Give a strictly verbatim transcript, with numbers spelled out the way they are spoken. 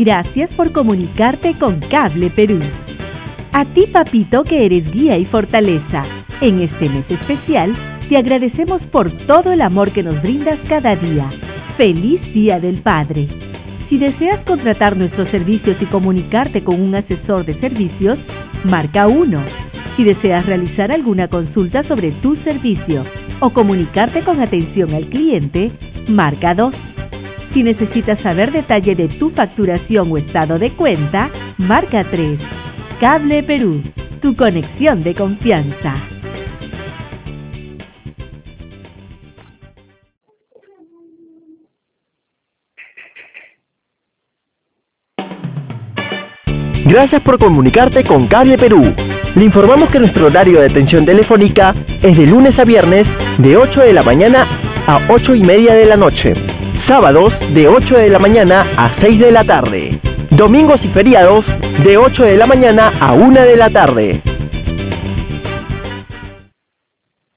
Gracias por comunicarte con Cable Perú. A ti, papito, que eres guía y fortaleza. En este mes especial, te agradecemos por todo el amor que nos brindas cada día. ¡Feliz Día del Padre! Si deseas contratar nuestros servicios y comunicarte con un asesor de servicios, marca uno. Si deseas realizar alguna consulta sobre tu servicio o comunicarte con atención al cliente, marca dos. Si necesitas saber detalle de tu facturación o estado de cuenta, marca tres. Cable Perú, tu conexión de confianza. Gracias por comunicarte con Cable Perú. Le informamos que nuestro horario de atención telefónica es de lunes a viernes de ocho de la mañana a ocho y media de la noche. Sábados de ocho de la mañana a seis de la tarde. Domingos y feriados de ocho de la mañana a una de la tarde.